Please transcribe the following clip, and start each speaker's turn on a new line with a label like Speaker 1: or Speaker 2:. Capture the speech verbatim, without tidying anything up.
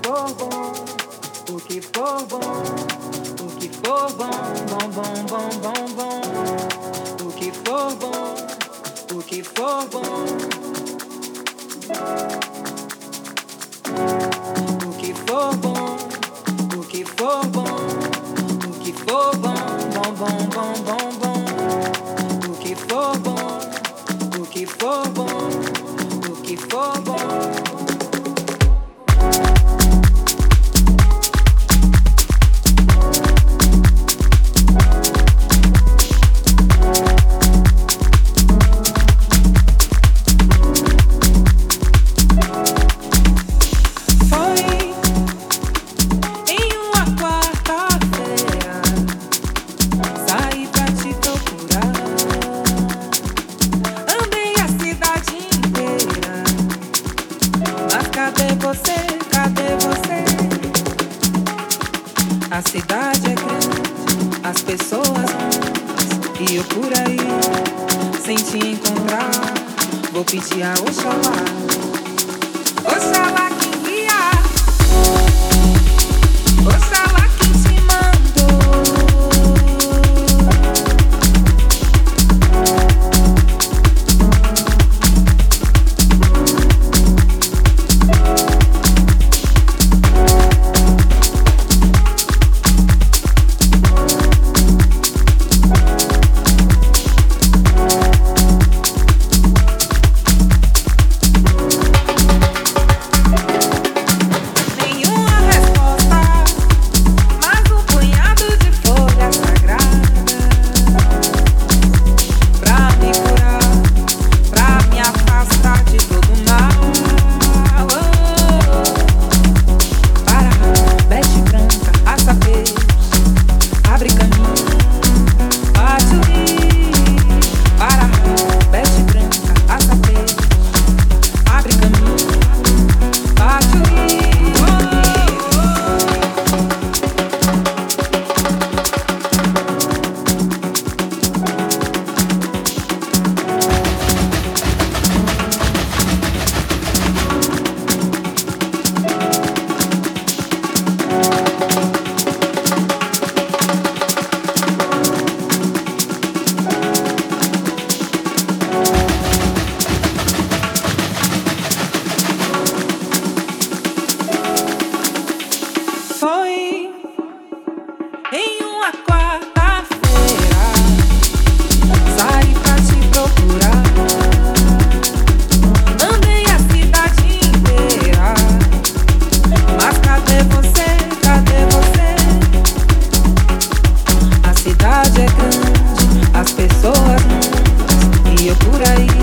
Speaker 1: for bom, o que for bom, o que for bom, bom, bom, bom, bom, bom. O que for bom, o que for bom. O que for bom, o que for bom, o que for bom, bom, bom, bom, bom, bom. O que for bom, o que for bom, o que for bom.
Speaker 2: A cidade é grande, as pessoas muitas, e eu por aí, sem te encontrar, vou pedir a Oxalá, Oxalá quem guia, Oxalá quem te mandou. As pessoas muitas, e eu por aí,